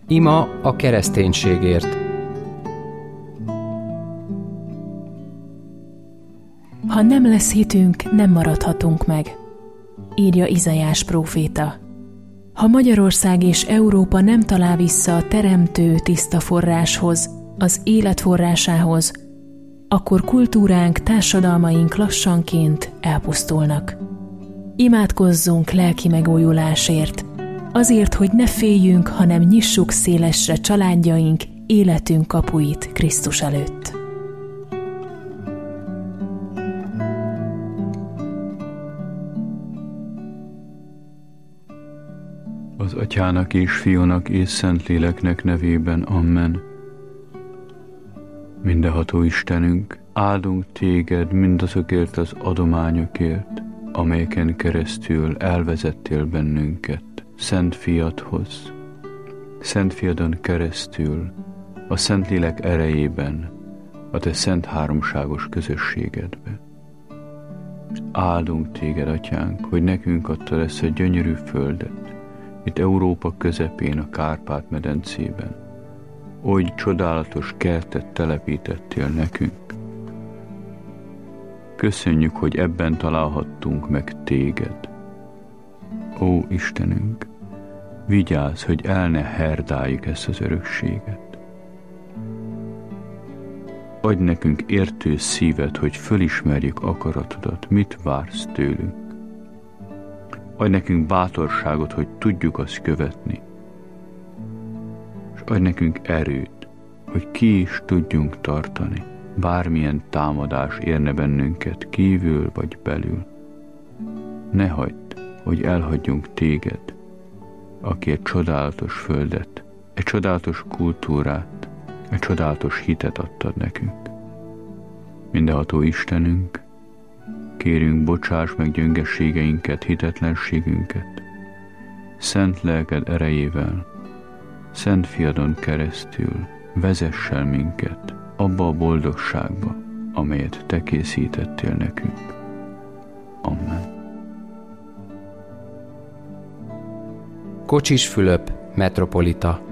Ima a kereszténységért. Ha nem lesz hitünk, nem maradhatunk meg, írja Izaiás próféta. Ha Magyarország és Európa nem talál vissza a teremtő tiszta forráshoz, az élet forrásához, akkor kultúránk, társadalmaink lassanként elpusztulnak. Imádkozzunk lelki megújulásért, azért, hogy ne féljünk, hanem nyissuk szélesre családjaink, életünk kapuit Krisztus előtt. Az Atyának és Fiúnak és Szentléleknek nevében, amen. Mindenható Istenünk, áldunk téged mindazokért az adományokért, amelyeken keresztül elvezettél bennünket Szent Fiadhoz. Szent Fiadon keresztül, a Szentlélek erejében, a te szent háromságos közösségedbe. Áldunk téged, Atyánk, hogy nekünk adtad ezt a gyönyörű földet, itt Európa közepén, a Kárpát-medencében. Oly csodálatos kertet telepítettél nekünk. Köszönjük, hogy ebben találhattunk meg téged. Ó Istenünk, vigyázz, hogy el ne herdáljuk ezt az örökséget. Adj nekünk értő szívet, hogy fölismerjük akaratodat, mit vársz tőlünk. Adj nekünk bátorságot, hogy tudjuk azt követni. És adj nekünk erőt, hogy ki is tudjunk tartani, bármilyen támadás érne bennünket kívül vagy belül. Ne hagyd, hogy elhagyjunk téged, aki egy csodálatos földet, egy csodálatos kultúrát, egy csodálatos hitet adtad nekünk. Mindenható Istenünk, kérünk, bocsáss meg gyöngességeinket, hitetlenségünket, szent lelked erejével, Szent Fiadon keresztül vezess el minket abba a boldogságba, amelyet te készítettél nekünk. Amen. Kocsis Fülöp, metropolita.